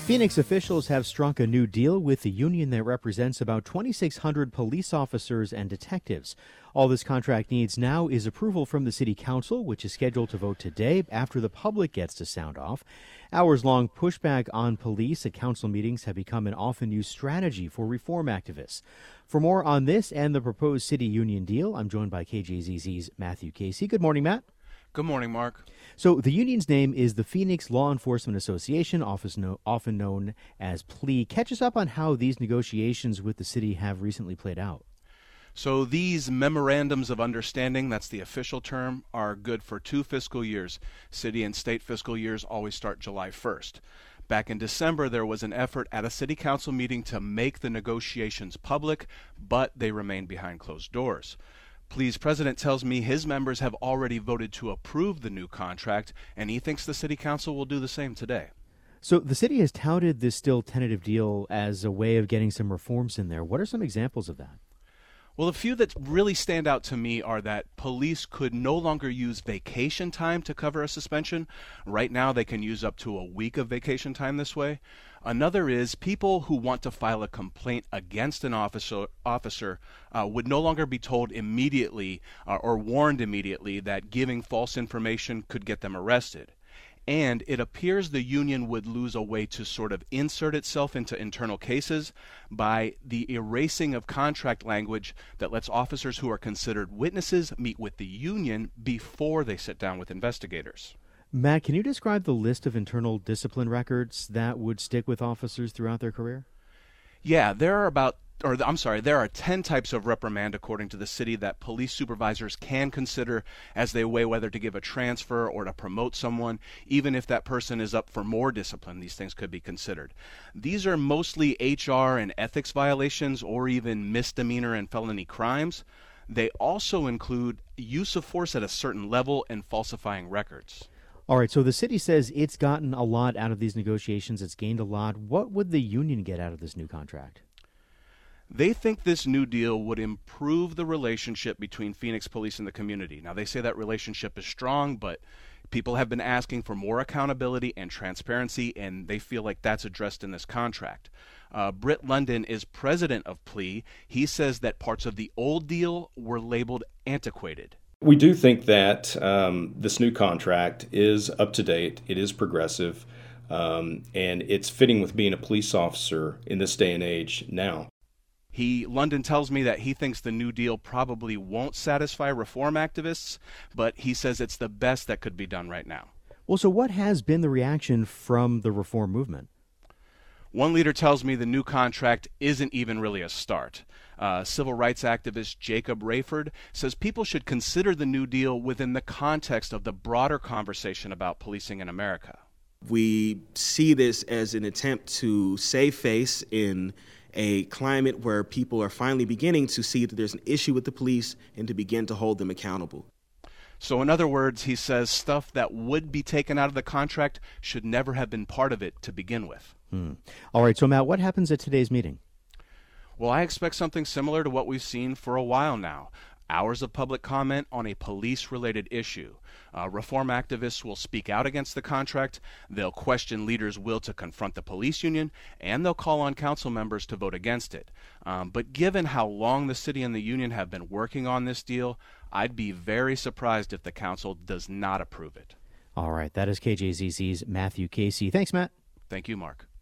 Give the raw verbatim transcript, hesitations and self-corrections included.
Phoenix officials have struck a new deal with the union that represents about twenty-six hundred police officers and detectives. All this contract needs now is approval from the city council, which is scheduled to vote today after the public gets to sound off. Hours-long pushback on police at council meetings have become an often used strategy for reform activists. For more on this and the proposed city union deal, I'm joined by K J Z Z's Matthew Casey. Good morning, Matt. Good morning, Mark. So the union's name is the Phoenix Law Enforcement Association, often known as P L E. Catch us up on how these negotiations with the city have recently played out. So these memorandums of understanding, that's the official term, are good for two fiscal years. City and state fiscal years always start July first. Back in December, there was an effort at a city council meeting to make the negotiations public, but they remain behind closed doors. P L E's president tells me his members have already voted to approve the new contract, and he thinks the city council will do the same today. So the city has touted this still tentative deal as a way of getting some reforms in there. What are some examples of that? Well, a few that really stand out to me are that police could no longer use vacation time to cover a suspension. Right now, they can use up to a week of vacation time this way. Another is people who want to file a complaint against an officer officer uh, would no longer be told immediately uh, or warned immediately that giving false information could get them arrested. And it appears the union would lose a way to sort of insert itself into internal cases by the erasing of contract language that lets officers who are considered witnesses meet with the union before they sit down with investigators. Matt, can you describe the list of internal discipline records that would stick with officers throughout their career? Yeah, there are about Or I'm sorry, there are ten types of reprimand, according to the city, that police supervisors can consider as they weigh whether to give a transfer or to promote someone. Even if that person is up for more discipline, these things could be considered. These are mostly H R and ethics violations or even misdemeanor and felony crimes. They also include use of force at a certain level and falsifying records. All right, so the city says it's gotten a lot out of these negotiations. It's gained a lot. What would the union get out of this new contract? They think this new deal would improve the relationship between Phoenix police and the community. Now, they say that relationship is strong, but people have been asking for more accountability and transparency, and they feel like that's addressed in this contract. Uh, Britt London is president of P L E. He says that parts of the old deal were labeled antiquated. We do think that um, this new contract is up to date, it is progressive, um, and it's fitting with being a police officer in this day and age now. He, London tells me that he thinks the new deal probably won't satisfy reform activists, but he says it's the best that could be done right now. Well, so what has been the reaction from the reform movement? One leader tells me the new contract isn't even really a start. Uh, civil rights activist Jacob Rayford says people should consider the new deal within the context of the broader conversation about policing in America. We see this as an attempt to save face in a climate where people are finally beginning to see that there's an issue with the police and to begin to hold them accountable. So in other words, he says stuff that would be taken out of the contract should never have been part of it to begin with. Hmm. All right, so Matt, what happens at today's meeting? Well, I expect something similar to what we've seen for a while now. Hours of public comment on a police-related issue. Uh, reform activists will speak out against the contract, they'll question leaders' will to confront the police union, and they'll call on council members to vote against it. Um, but given how long the city and the union have been working on this deal, I'd be very surprised if the council does not approve it. All right, that is K J Z Z's Matthew Casey. Thanks, Matt. Thank you, Mark.